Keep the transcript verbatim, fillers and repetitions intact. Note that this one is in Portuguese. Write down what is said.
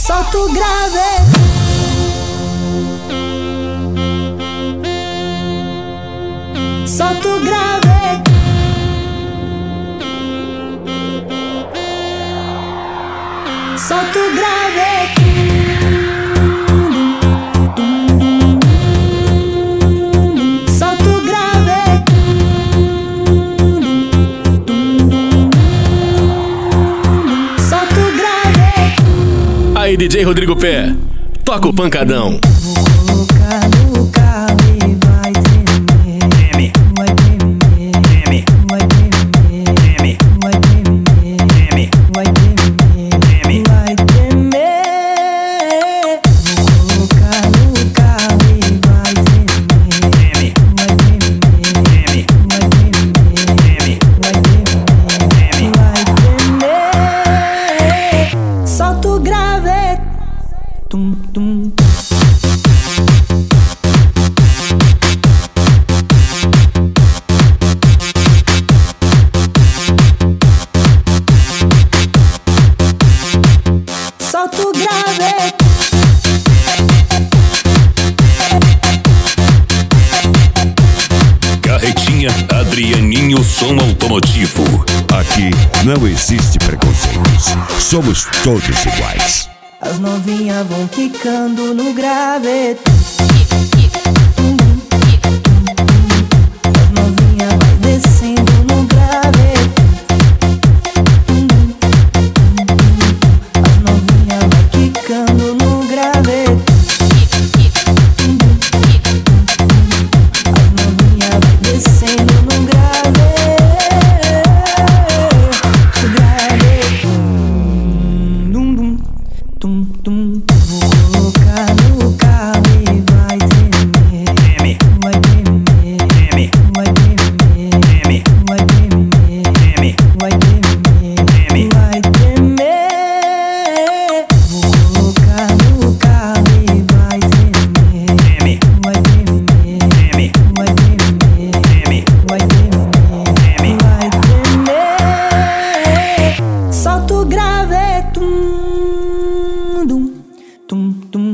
Solta o grave. Solta o grave. Solta o grave. Solta o grave. Solta o grave. Aí, D J Rodrigo Pé, toca o pancadão. Vou colocar no carro e vai tremer. Treme, Vai tremer. treme, Vai tremer. treme, Vai tremer. treme, Vai tremer. treme. Vai tremer. Vou colocar no carro e vai tremer. Treme, Vai tremer. treme, Vai tremer. treme, Vai tremer. treme. Vai tremer. Solta o grave. Tum, tum. Solta o grave. Carretinha Adrianinho Som Automotivo. Aqui não existe preconceitos. Somos todos iguais. As novinhas vão quicando no grave. As novinhas vai descendo no grave. As novinhas vai quicando no grave. As novinhas vai descendo no grave. O grave. Dum, dum, tum, tum. Vou colocar no carro e vai tremer. Treme, Vai tremer. treme, Vai tremer. treme, Vai tremer. treme, Vai tremer. treme. Vai tremer. Vou colocar no carro e vai tremer. treme, Vai tremer. treme, Vai tremer. treme, Vai tremer. treme. Vai tremer. Solta o grave. Tum, dum, tum, tum.